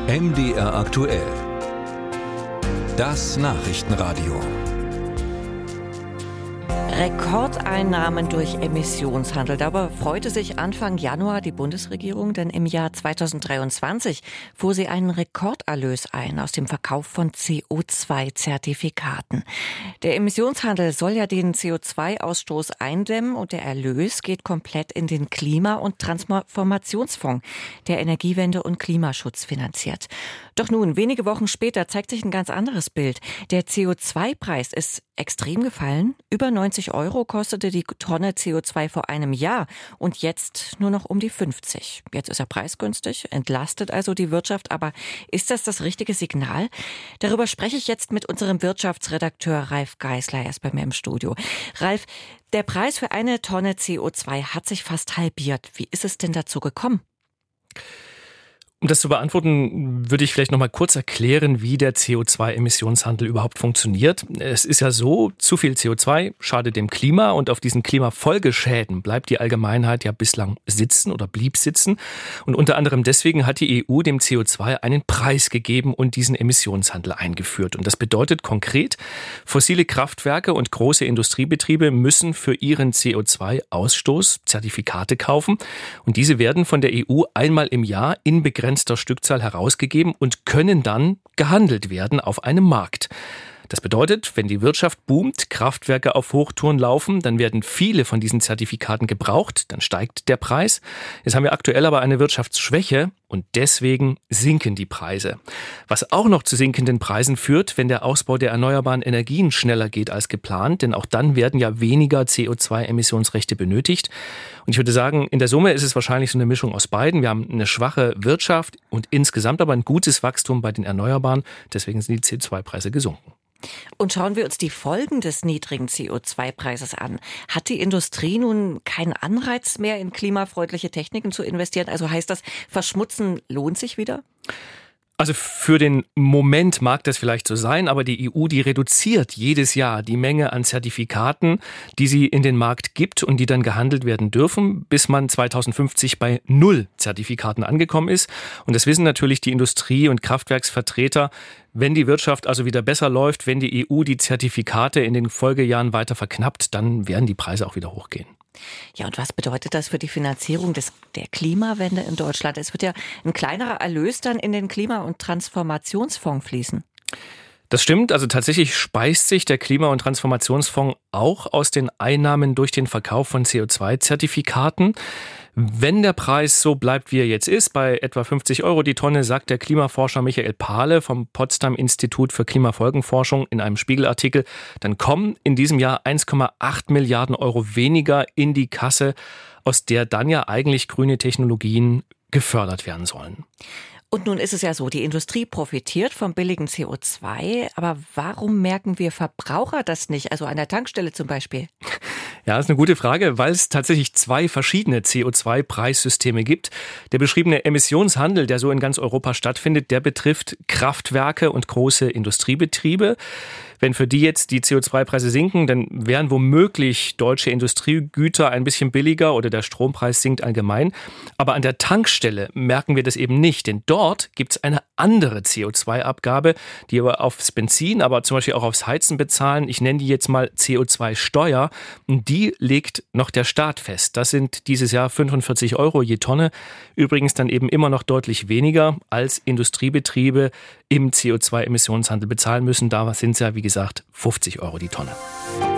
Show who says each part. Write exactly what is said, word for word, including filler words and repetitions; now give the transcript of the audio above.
Speaker 1: M D R aktuell. Das Nachrichtenradio.
Speaker 2: Rekordeinnahmen durch Emissionshandel. Darüber freute sich Anfang Januar die Bundesregierung, denn im Jahr zweitausenddreiundzwanzig fuhr sie einen Rekorderlös ein aus dem Verkauf von C O zwei Zertifikaten. Der Emissionshandel soll ja den C O zwei Ausstoß eindämmen und der Erlös geht komplett in den Klima- und Transformationsfonds, der Energiewende und Klimaschutz finanziert. Doch nun, wenige Wochen später, zeigt sich ein ganz anderes Bild. Der C O zwei Preis ist extrem gefallen. Über neunzig Euro kostete die Tonne C O zwei vor einem Jahr und jetzt nur noch um die fünfzig. Jetzt ist er preisgünstig, entlastet also die Wirtschaft. Aber ist das das richtige Signal? Darüber spreche ich jetzt mit unserem Wirtschaftsredakteur Ralf Geisler. Er ist bei mir im Studio. Ralf, der Preis für eine Tonne C O zwei hat sich fast halbiert. Wie ist es denn dazu gekommen?
Speaker 3: Um das zu beantworten, würde ich vielleicht noch mal kurz erklären, wie der C O zwei Emissionshandel überhaupt funktioniert. Es ist ja so, zu viel C O zwei schadet dem Klima und auf diesen Klimafolgeschäden bleibt die Allgemeinheit ja bislang sitzen oder blieb sitzen. Und unter anderem deswegen hat die E U dem C O zwei einen Preis gegeben und diesen Emissionshandel eingeführt. Und das bedeutet konkret, fossile Kraftwerke und große Industriebetriebe müssen für ihren C O zwei Ausstoß Zertifikate kaufen. Und diese werden von der E U einmal im Jahr in begrenzter Stückzahl herausgegeben und können dann gehandelt werden auf einem Markt. Das bedeutet, wenn die Wirtschaft boomt, Kraftwerke auf Hochtouren laufen, dann werden viele von diesen Zertifikaten gebraucht, dann steigt der Preis. Jetzt haben wir aktuell aber eine Wirtschaftsschwäche und deswegen sinken die Preise. Was auch noch zu sinkenden Preisen führt, wenn der Ausbau der erneuerbaren Energien schneller geht als geplant, denn auch dann werden ja weniger C O zwei Emissionsrechte benötigt. Und ich würde sagen, in der Summe ist es wahrscheinlich so eine Mischung aus beiden. Wir haben eine schwache Wirtschaft und insgesamt aber ein gutes Wachstum bei den Erneuerbaren. Deswegen sind die C O zwei Preise gesunken.
Speaker 2: Und schauen wir uns die Folgen des niedrigen C O zwei Preises an. Hat die Industrie nun keinen Anreiz mehr, in klimafreundliche Techniken zu investieren? Also heißt das, Verschmutzen lohnt sich wieder?
Speaker 3: Also für den Moment mag das vielleicht so sein, aber die E U, die reduziert jedes Jahr die Menge an Zertifikaten, die sie in den Markt gibt und die dann gehandelt werden dürfen, bis man zweitausendfünfzig bei null Zertifikaten angekommen ist. Und das wissen natürlich die Industrie- und Kraftwerksvertreter. Wenn die Wirtschaft also wieder besser läuft, wenn die E U die Zertifikate in den Folgejahren weiter verknappt, dann werden die Preise auch wieder hochgehen.
Speaker 2: Ja, und was bedeutet das für die Finanzierung des, der Klimawende in Deutschland? Es wird ja ein kleinerer Erlös dann in den Klima- und Transformationsfonds fließen.
Speaker 3: Das stimmt, also tatsächlich speist sich der Klima- und Transformationsfonds auch aus den Einnahmen durch den Verkauf von C O zwei Zertifikaten. Wenn der Preis so bleibt, wie er jetzt ist, bei etwa fünfzig Euro die Tonne, sagt der Klimaforscher Michael Pahle vom Potsdam Institut für Klimafolgenforschung in einem Spiegelartikel, dann kommen in diesem Jahr eins Komma acht Milliarden Euro weniger in die Kasse, aus der dann ja eigentlich grüne Technologien gefördert werden sollen.
Speaker 2: Und nun ist es ja so, die Industrie profitiert vom billigen C O zwei, aber warum merken wir Verbraucher das nicht? Also an der Tankstelle zum Beispiel.
Speaker 3: Ja, das ist eine gute Frage, weil es tatsächlich zwei verschiedene C O zwei Preissysteme gibt. Der beschriebene Emissionshandel, der so in ganz Europa stattfindet, der betrifft Kraftwerke und große Industriebetriebe. Wenn für die jetzt die C O zwei Preise sinken, dann wären womöglich deutsche Industriegüter ein bisschen billiger oder der Strompreis sinkt allgemein. Aber an der Tankstelle merken wir das eben nicht, denn dort gibt es eine andere C O zwei Abgabe, die wir aufs Benzin, aber zum Beispiel auch aufs Heizen bezahlen. Ich nenne die jetzt mal C O zwei Steuer und die legt noch der Staat fest. Das sind dieses Jahr fünfundvierzig Euro je Tonne. Übrigens dann eben immer noch deutlich weniger, als Industriebetriebe im C O zwei Emissionshandel bezahlen müssen. Da sind es ja, wie gesagt, fünfzig Euro die Tonne.